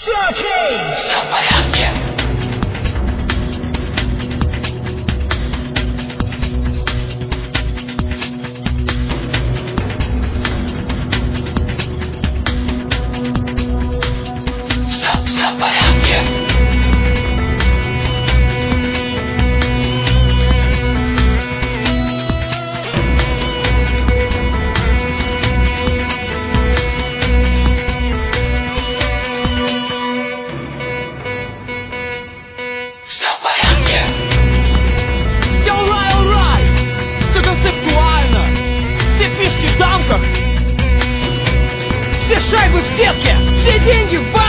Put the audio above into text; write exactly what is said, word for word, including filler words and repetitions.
Все в порядке. Все, все в порядке. Все в порядке. Alright, alright. Все концептуально. Все фишки в дамках. Все шайбы в сетке. Все деньги в